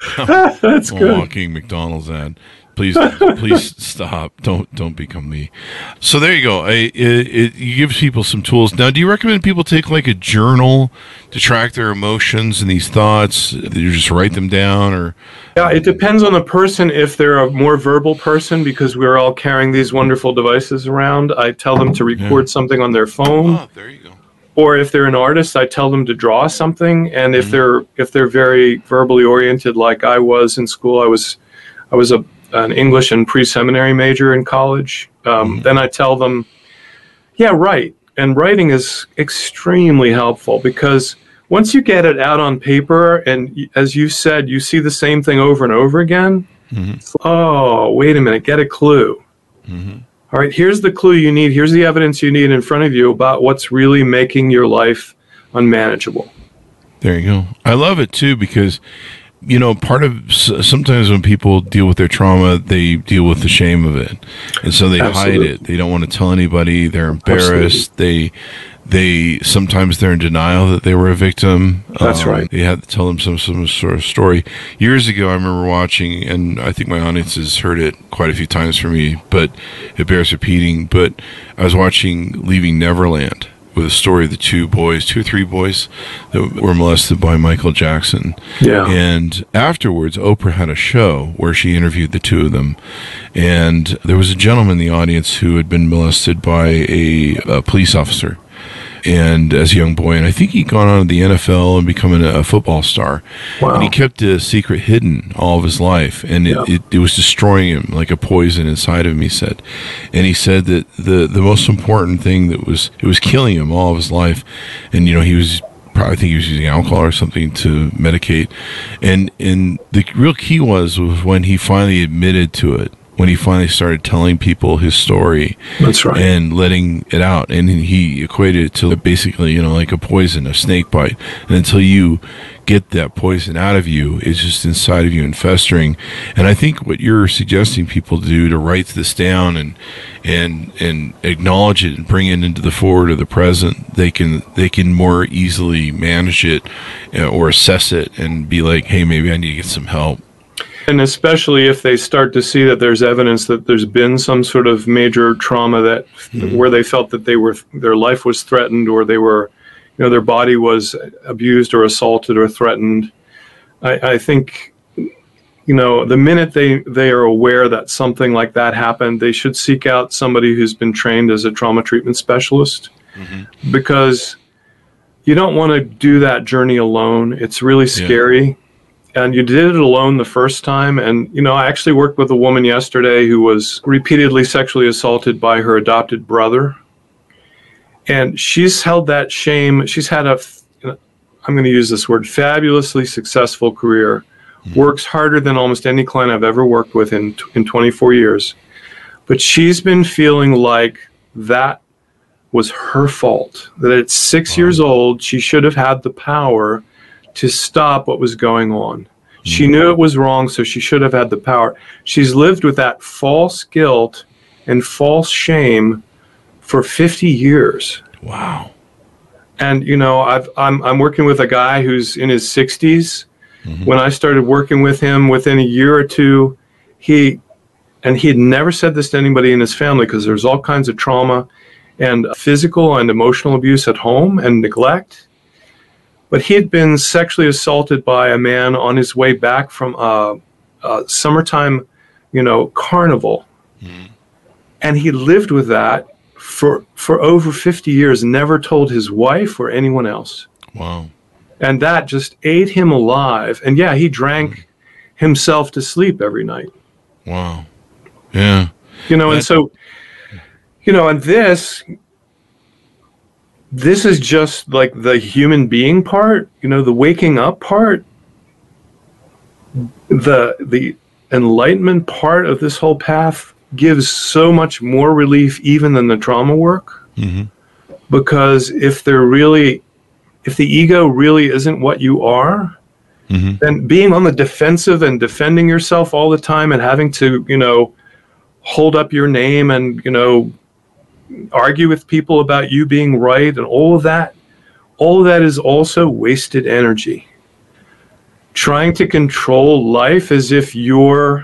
me. That's I'm good. Walking McDonald's ad. Please, please stop. Don't don't become me. So there you go. I, it, it you give people some tools. Now, do you recommend people take like a journal to track their emotions and these thoughts? Do you just write them down, or? Yeah, it depends on the person. If they're a more verbal person, because we're all carrying these wonderful devices around, I tell them to record yeah. something on their phone. Oh, there you go. Or if they're an artist, I tell them to draw something. And if mm-hmm. they're if they're very verbally oriented, like I was in school, I was I was a an English and pre-seminary major in college. Um, mm-hmm. Then I tell them, yeah, write. And writing is extremely helpful because once you get it out on paper, and as you said, you see the same thing over and over again. Mm-hmm. Oh, wait a minute, get a clue. Mm-hmm. All right, here's the clue you need. Here's the evidence you need in front of you about what's really making your life unmanageable. There you go. I love it too because, you know, part of sometimes when people deal with their trauma, they deal with the shame of it, and so they Absolutely. hide it. They don't want to tell anybody. They're embarrassed. Absolutely. They they sometimes they're in denial that they were a victim. That's um, right. They had to tell them some some sort of story. Years ago, I remember watching, and I think my audience has heard it quite a few times from me, but it bears repeating. But I was watching Leaving Neverland, with a story of the two boys, two or three boys that were molested by Michael Jackson. Yeah. And afterwards, Oprah had a show where she interviewed the two of them. And there was a gentleman in the audience who had been molested by a, a police officer. And as a young boy, and I think he'd gone on to the N F L and become a football star. Wow. And he kept a secret hidden all of his life, and it, yeah. it, it was destroying him like a poison inside of him, he said. And he said that the, the most important thing that was, it was killing him all of his life. And, you know, he was, probably think he was using alcohol or something to medicate. And, and the real key was, was when he finally admitted to it. When he finally started telling people his story. That's right. And letting it out. And he equated it to basically, you know, like a poison, a snake bite. And until you get that poison out of you, it's just inside of you and festering. And I think what you're suggesting people do to write this down and and and acknowledge it and bring it into the forward or the present, they can they can more easily manage it or assess it and be like, hey, maybe I need to get some help. And especially if they start to see that there's evidence that there's been some sort of major trauma that mm-hmm. where they felt that they were their life was threatened, or they were, you know, their body was abused or assaulted or threatened. I, I think you know, the minute they, they are aware that something like that happened, they should seek out somebody who's been trained as a trauma treatment specialist, mm-hmm. because you don't want to do that journey alone. It's really scary. Yeah. And you did it alone the first time. And, you know, I actually worked with a woman yesterday who was repeatedly sexually assaulted by her adopted brother. And she's held that shame. She's had a, I'm going to use this word, fabulously successful career. Works harder than almost any client I've ever worked with in in twenty-four years. But she's been feeling like that was her fault. That at six wow. years old, she should have had the power to stop what was going on. Mm-hmm. She knew it was wrong, so she should have had the power. She's lived with that false guilt and false shame for fifty years. Wow. And, you know, I've, I'm I'm working with a guy who's in his sixties. Mm-hmm. When I started working with him, within a year or two, he, and he had never said this to anybody in his family because there's all kinds of trauma and physical and emotional abuse at home and neglect. But he had been sexually assaulted by a man on his way back from a, a summertime, you know, carnival. Mm-hmm. And he lived with that for for over fifty years, never told his wife or anyone else. Wow. And that just ate him alive. And yeah, he drank himself to sleep every night. Wow. Yeah. You know, and so, you know, and this, this is just like the human being part, you know, the waking up part, the, the enlightenment part of this whole path gives so much more relief even than the trauma work. Mm-hmm. Because if they're really, if the ego really isn't what you are, mm-hmm. then being on the defensive and defending yourself all the time and having to, you know, hold up your name and, you know, argue with people about you being right and all of that, all of that is also wasted energy. Trying to control life as if you're,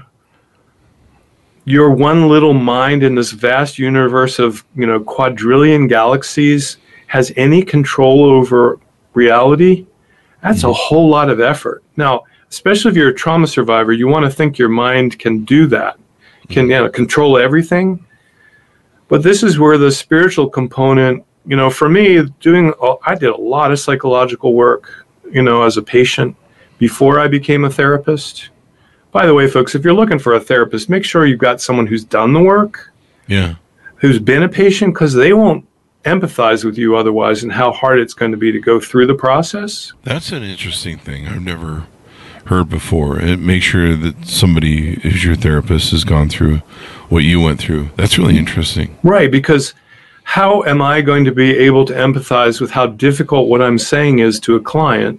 you're one little mind in this vast universe of, you know, quadrillion galaxies has any control over reality, that's mm-hmm. a whole lot of effort. Now, especially if you're a trauma survivor, you want to think your mind can do that, can, you know, control everything. But this is where the spiritual component, you know, for me, doing, I did a lot of psychological work, you know, as a patient before I became a therapist. By the way, folks, if you're looking for a therapist, make sure you've got someone who's done the work, yeah, who's been a patient, because they won't empathize with you otherwise and how hard it's going to be to go through the process. That's an interesting thing I've never heard before. And make sure that somebody who's your therapist has gone through what you went through. That's really interesting. Right, because how am I going to be able to empathize with how difficult what I'm saying is to a client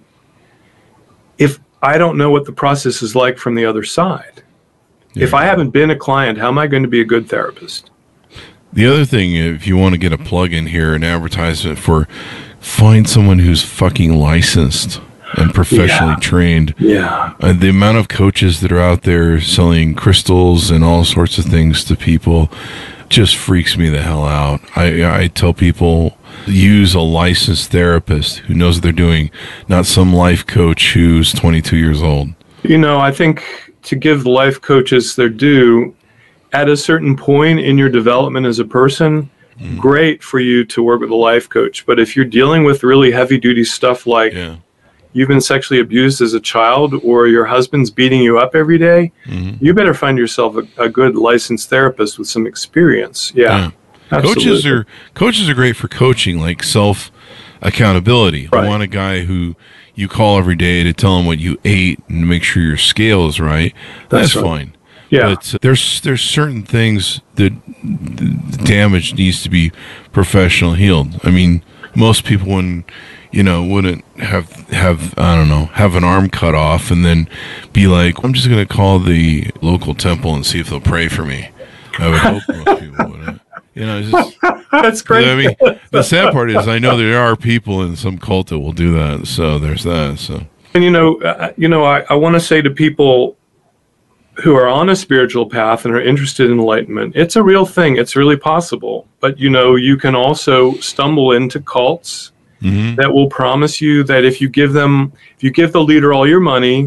if I don't know what the process is like from the other side? Yeah. If I haven't been a client, how am I going to be a good therapist? The other thing, if you want to get a plug in here, an advertisement for, find someone who's fucking licensed and professionally yeah. trained. Yeah. Uh, the amount of coaches that are out there selling crystals and all sorts of things to people just freaks me the hell out. I, I tell people, use a licensed therapist who knows what they're doing, not some life coach who's twenty-two years old. You know, I think to give the life coaches their due, at a certain point in your development as a person, mm. great for you to work with a life coach. But if you're dealing with really heavy-duty stuff like yeah. you've been sexually abused as a child or your husband's beating you up every day, mm-hmm. you better find yourself a, a good licensed therapist with some experience. Yeah, yeah. Coaches are coaches are great for coaching, like self accountability. Right. I want a guy who you call every day to tell him what you ate and make sure your scale is right. That's, That's right. fine. Yeah. But there's there's certain things that the damage needs to be professional healed. I mean, most people wouldn't, you know, wouldn't have have I don't know have an arm cut off and then be like, I'm just going to call the local temple and see if they'll pray for me. I would hope most people wouldn't. You know, it's just, that's great. I mean, the sad part is I know there are people in some cult that will do that. So there's that. So and you know, uh, you know, I, I want to say to people who are on a spiritual path and are interested in enlightenment, it's a real thing. It's really possible. But, you know, you can also stumble into cults mm-hmm. that will promise you that if you give them, if you give the leader all your money,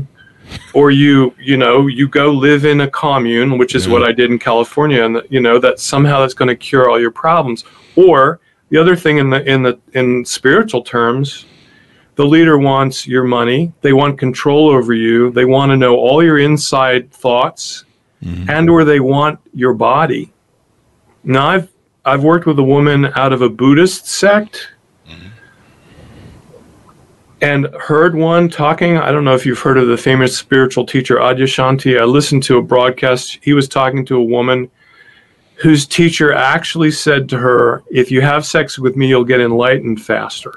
or you, you know, you go live in a commune, which is Yeah. what I did in California, and you know that somehow that's going to cure all your problems. Or the other thing in the in the in spiritual terms, the leader wants your money. They want control over you. They want to know all your inside thoughts, mm-hmm. and or they want your body. Now, I've I've worked with a woman out of a Buddhist sect, mm-hmm. and heard one talking. I don't know if you've heard of the famous spiritual teacher Adyashanti. I listened to a broadcast. He was talking to a woman whose teacher actually said to her, "If you have sex with me, you'll get enlightened faster."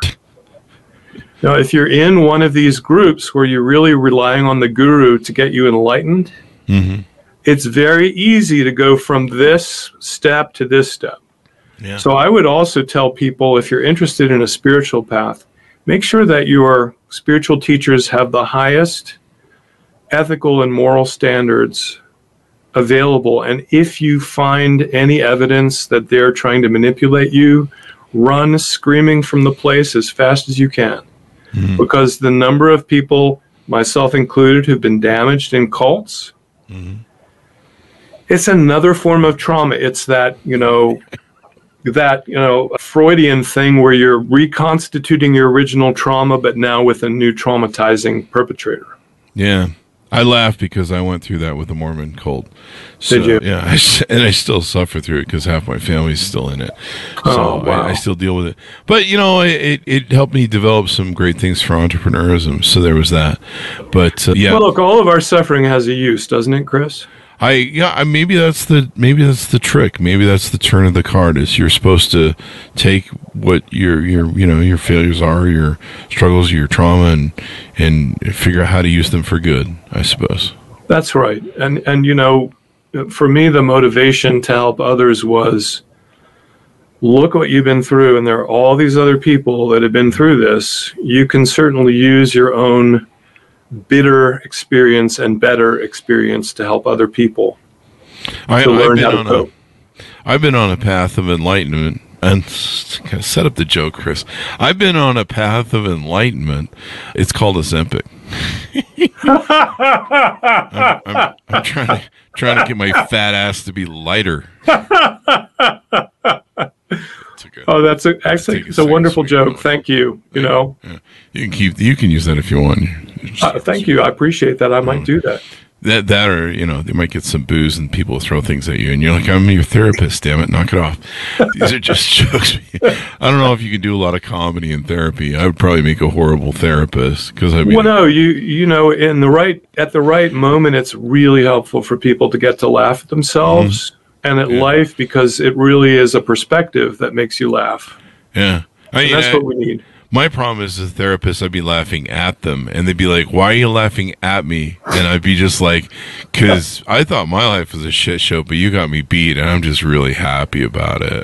Now, if you're in one of these groups where you're really relying on the guru to get you enlightened, mm-hmm. it's very easy to go from this step to this step. Yeah. So I would also tell people, if you're interested in a spiritual path, make sure that your spiritual teachers have the highest ethical and moral standards available. And if you find any evidence that they're trying to manipulate you, run screaming from the place as fast as you can. Mm-hmm. Because the number of people, myself included, who've been damaged in cults, mm-hmm. it's another form of trauma. It's that, you know, that, you know, Freudian thing where you're reconstituting your original trauma, but now with a new traumatizing perpetrator. Yeah. I laugh because I went through that with the Mormon cult. So, Did you? Yeah, I, and I still suffer through it because half my family's still in it. So oh, wow. I, I still deal with it. But, you know, it, it helped me develop some great things for entrepreneurism. So there was that. But, uh, yeah. Well, look, all of our suffering has a use, doesn't it, Chris? I yeah I, maybe that's the maybe that's the trick. Maybe that's the turn of the card. Is you're supposed to take what your your you know your failures are, your struggles, your trauma, and and figure out how to use them for good, I suppose. That's right. And and you know, for me, the motivation to help others was, look what you've been through, and there are all these other people that have been through this. You can certainly use your own bitter experience and better experience to help other people I, to learn I've been how to on cope. A, I've been on a path of enlightenment, and set up the joke, Chris. I've been on a path of enlightenment. It's called Ozempic. I'm, I'm, I'm trying to trying to get my fat ass to be lighter. Good, oh, that's a actually it's a wonderful joke. Thank you. You yeah, know, yeah. you can keep you can use that if you want. Uh, thank you. I appreciate that. I might um, do that. That that or you know they might get some booze and people throw things at you and you're like, I'm your therapist. Damn it, knock it off. These are just jokes. I don't know if you can do a lot of comedy in therapy. I would probably make a horrible therapist because I mean, well, no, you you know, in the right at the right moment, it's really helpful for people to get to laugh at themselves. Mm-hmm. And at yeah. life, because it really is a perspective that makes you laugh. Yeah. I mean, that's I, what we need. My problem is, as a therapist, I'd be laughing at them, and they'd be like, why are you laughing at me? And I'd be just like, because I thought my life was a shit show, but you got me beat, and I'm just really happy about it.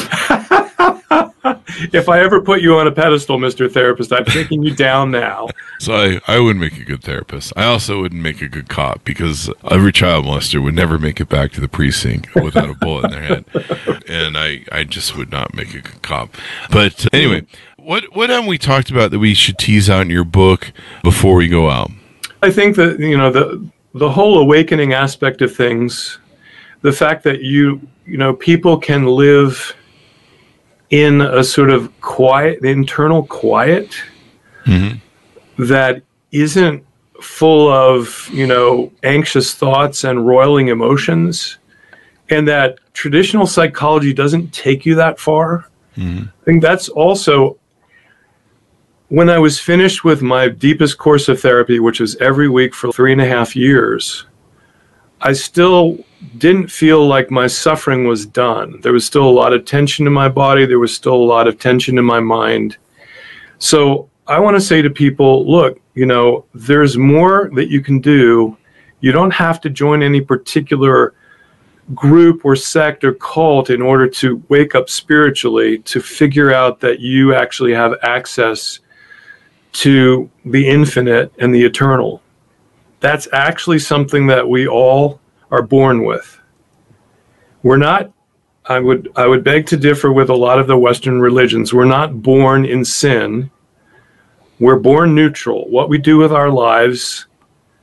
If I ever put you on a pedestal, Mister Therapist, I'm taking you down now. So I, I wouldn't make a good therapist. I also wouldn't make a good cop because every child molester would never make it back to the precinct without a bullet in their head. And I, I just would not make a good cop. But anyway, what, what have we talked about that we should tease out in your book before we go out? I think that, you know, the the whole awakening aspect of things, the fact that you, you know, people can live in a sort of quiet, internal quiet mm-hmm. that isn't full of, you know, anxious thoughts and roiling emotions, and that traditional psychology doesn't take you that far. Mm-hmm. I think that's also, when I was finished with my deepest course of therapy, which was every week for three and a half years, I still didn't feel like my suffering was done. There was still a lot of tension in my body. There was still a lot of tension in my mind. So I want to say to people, look, you know, there's more that you can do. You don't have to join any particular group or sect or cult in order to wake up spiritually, to figure out that you actually have access to the infinite and the eternal. That's actually something that we all are born with. We're not, I would I would beg to differ with a lot of the Western religions. We're not born in sin. We're born neutral. What we do with our lives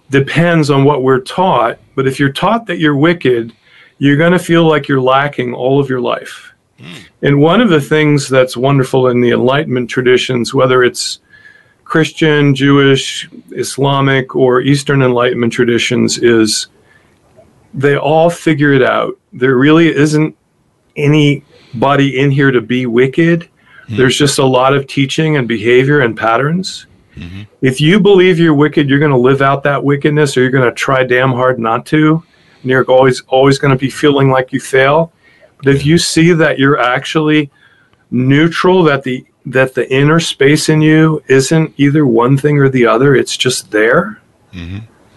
depends on what we're taught. But if you're taught that you're wicked, you're going to feel like you're lacking all of your life. Mm. And one of the things that's wonderful in the Enlightenment traditions, whether it's Christian, Jewish, Islamic, or Eastern Enlightenment traditions, is they all figure it out. There really isn't anybody in here to be wicked. Mm-hmm. There's just a lot of teaching and behavior and patterns. Mm-hmm. If you believe you're wicked, you're going to live out that wickedness, or you're going to try damn hard not to. And you're always, always going to be feeling like you fail. But if you see that you're actually neutral, that the that the inner space in you isn't either one thing or the other, it's just there, mm-hmm.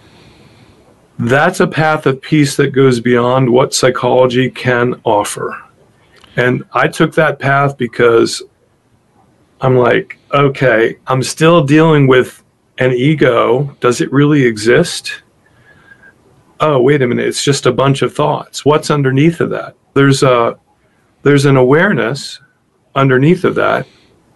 that's a path of peace that goes beyond what psychology can offer. And I took that path because I'm like, okay, I'm still dealing with an ego. Does it really exist? Oh, wait a minute, it's just a bunch of thoughts. What's underneath of that? There's a there's an awareness underneath of that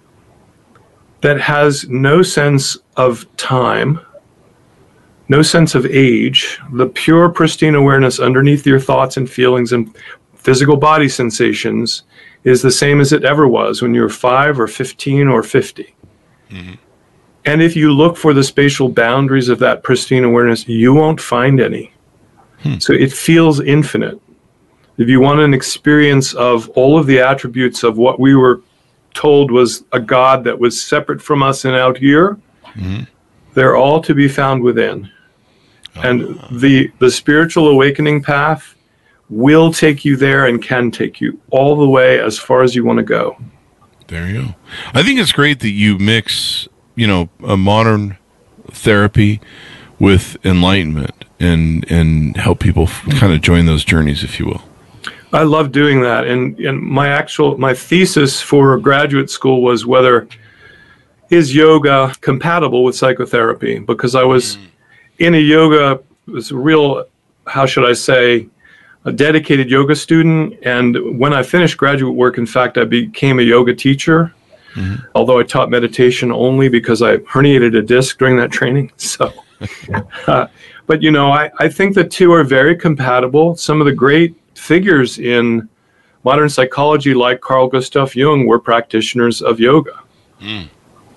that has no sense of time, no sense of age. The pure, pristine awareness underneath your thoughts and feelings and physical body sensations is the same as it ever was when you were five or fifteen or fifty. Mm-hmm. And if you look for the spatial boundaries of that pristine awareness, you won't find any. Hmm. So it feels infinite. If you want an experience of all of the attributes of what we were told was a God that was separate from us and out here, mm-hmm. they're all to be found within. Oh. And the the spiritual awakening path will take you there and can take you all the way as far as you want to go. There you go. I think it's great that you mix, you know, a modern therapy with enlightenment and and help people f- kind of join those journeys, if you will. I love doing that. And, and my actual, my thesis for graduate school was whether is yoga compatible with psychotherapy? Because I was mm. in a yoga, it was a real, how should I say, a dedicated yoga student. And when I finished graduate work, in fact, I became a yoga teacher, mm-hmm. although I taught meditation only because I herniated a disc during that training. So, uh, but you know, I, I think the two are very compatible. Some of the great figures in modern psychology, like Carl Gustav Jung, were practitioners of yoga. Mm.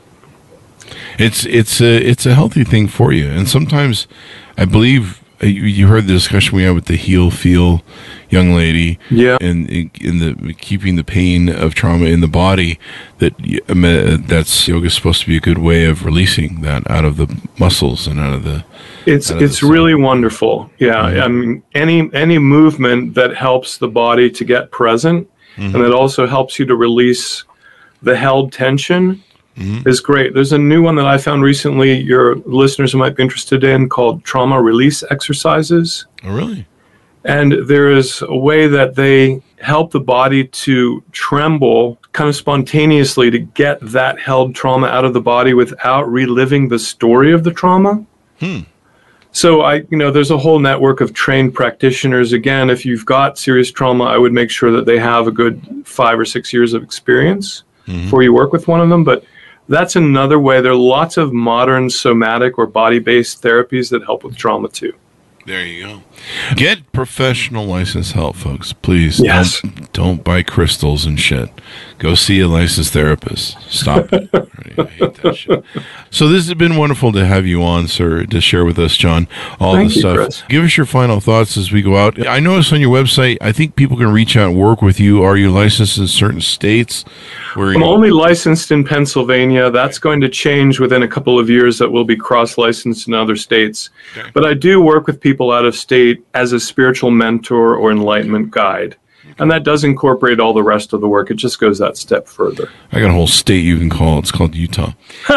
It's it's a it's a healthy thing for you, and sometimes I believe uh, you, you heard the discussion we had with the Heal Feel young lady, yeah, and in, in the keeping the pain of trauma in the body. That uh, that's yoga is supposed to be a good way of releasing that out of the muscles and out of the. It's it's really wonderful. Yeah, mm-hmm. I mean, any any movement that helps the body to get present, mm-hmm. and that also helps you to release the held tension, mm-hmm. is great. There's a new one that I found recently. Your listeners might be interested in, called trauma release exercises. Oh, really? And there is a way that they help the body to tremble kind of spontaneously to get that held trauma out of the body without reliving the story of the trauma. Hmm. So I, you know, there's a whole network of trained practitioners. Again, if you've got serious trauma, I would make sure that they have a good five or six years of experience mm-hmm. before you work with one of them. But that's another way. There are lots of modern somatic or body-based therapies that help with trauma too. There you go. Get professional licensed help, folks. Please yes. don't, don't buy crystals and shit. Go see a licensed therapist. Stop it. I hate that shit. So this has been wonderful to have you on, sir, to share with us, John, all Thank the you, stuff. Chris. Give us your final thoughts as we go out. I noticed on your website, I think people can reach out and work with you. Are you licensed in certain states? Where I'm you- only licensed in Pennsylvania. That's going to change within a couple of years. That will be cross-licensed in other states. Okay. But I do work with people out of state as a spiritual mentor or enlightenment guide. And that does incorporate all the rest of the work. It just goes that step further. I got a whole state you can call. It's called Utah.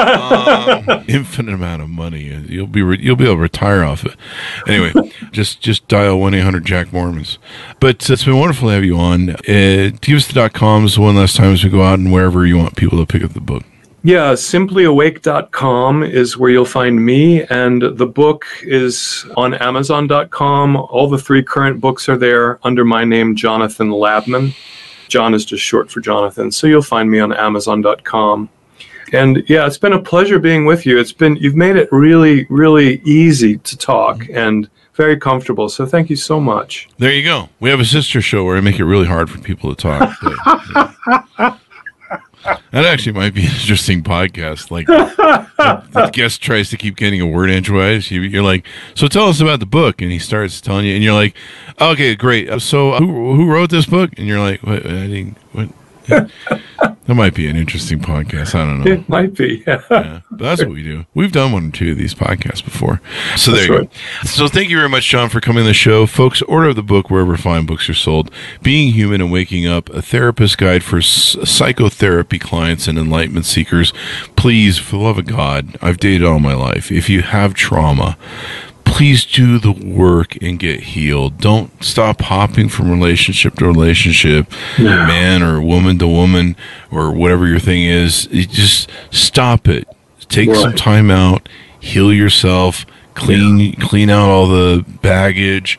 um, infinite amount of money. You'll be re- you'll be able to retire off it. Anyway, just just dial one eight hundred Jack Mormons. But it's been wonderful to have you on. Uh, give us the dot coms one last time as we go out and wherever you want people to pick up the book. Yeah, simply awake dot com is where you'll find me, and the book is on amazon dot com. All the three current books are there under my name, Jonathan Labman. John is just short for Jonathan, so you'll find me on amazon dot com. And yeah, it's been a pleasure being with you. It's been, you've made it really, really easy to talk and very comfortable. So thank you so much. There you go. We have a sister show where I make it really hard for people to talk. Yeah. That actually might be an interesting podcast. Like, the, the guest tries to keep getting a word edgewise. You, you're like, so tell us about the book. And he starts telling you, and you're like, okay, great. So who who wrote this book? And you're like, what? I didn't, what? Yeah. That might be an interesting podcast. I don't know. It might be. Yeah. Yeah, but that's what we do. We've done one or two of these podcasts before. So there That's you right. go. So thank you very much, John, for coming on the show. Folks, order the book wherever fine books are sold. Being Human and Waking Up, a therapist guide for s- psychotherapy clients and enlightenment seekers. Please, for the love of God, I've dated all my life. If you have trauma, please do the work and get healed. Don't stop hopping from relationship to relationship, No. man or woman to woman, or whatever your thing is. You just stop it. Take Right. some time out, heal yourself, clean clean out all the baggage,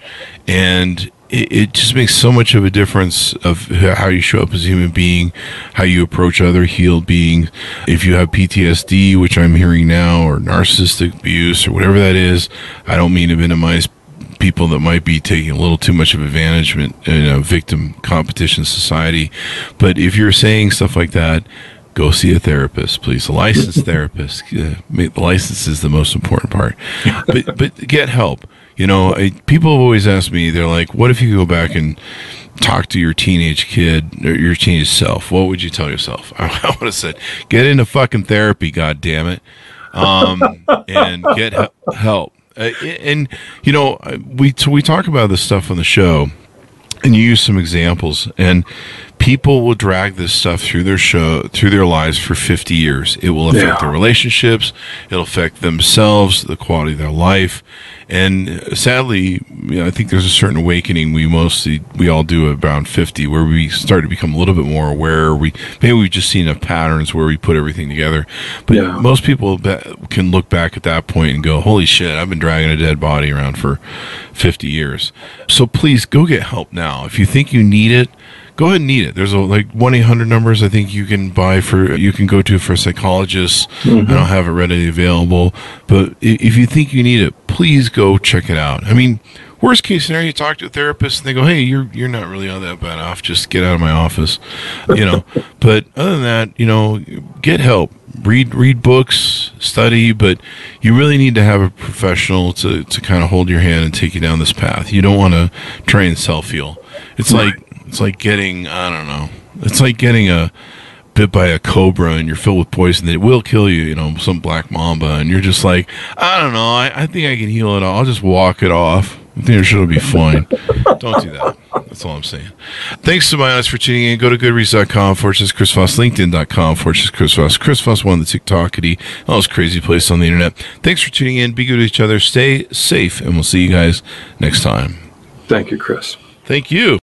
and it, it just makes so much of a difference of how you show up as a human being, how you approach other healed beings. If you have P T S D, which I'm hearing now, or narcissistic abuse, or whatever that is, I don't mean to minimize people that might be taking a little too much of advantage in a victim competition society. But if you're saying stuff like that, go see a therapist, please. A licensed therapist. Uh, the license is the most important part. But but get help. You know, I, people have always asked me, they're like, what if you go back and talk to your teenage kid or your teenage self? What would you tell yourself? I, I would have said, get into fucking therapy, God damn it, um, and get he- help. Uh, and, you know, we, so we talk about this stuff on the show, and you use some examples, and people will drag this stuff through their show, through their lives for fifty years. It will affect Yeah. their relationships. It'll affect themselves, the quality of their life. And sadly, you know, I think there's a certain awakening we mostly, we all do around fifty, where we start to become a little bit more aware. We, maybe we've just seen enough patterns where we put everything together. But Yeah. most people be, can look back at that point and go, holy shit, I've been dragging a dead body around for fifty years. So please go get help now. If you think you need it, go ahead and need it. There's a, like one eight hundred numbers I think you can buy for, you can go to for psychologists. Mm-hmm. I don't have it readily available, but i- if you think you need it, please go check it out. I mean, worst case scenario, you talk to a therapist and they go, hey, you're you're not really all that bad off. Just get out of my office, you know. But other than that, you know, get help. Read read books, study, but you really need to have a professional to, to kind of hold your hand and take you down this path. You don't want to try and self-heal. It's like it's like getting, I don't know, it's like getting a bit by a cobra and you're filled with poison that will kill you, you know, some black mamba, and you're just like, I don't know, I, I think I can heal it all. I'll just walk it off. I think it should be fine. Don't do that. That's all I'm saying. Thanks to my audience for tuning in. Go to goodreads.com, forward slash Chris Voss, LinkedIn.com, forward slash Chris Voss, Chris Voss one, the TikTokity, all those crazy places on the internet. Thanks for tuning in. Be good to each other. Stay safe, and we'll see you guys next time. Thank you, Chris. Thank you.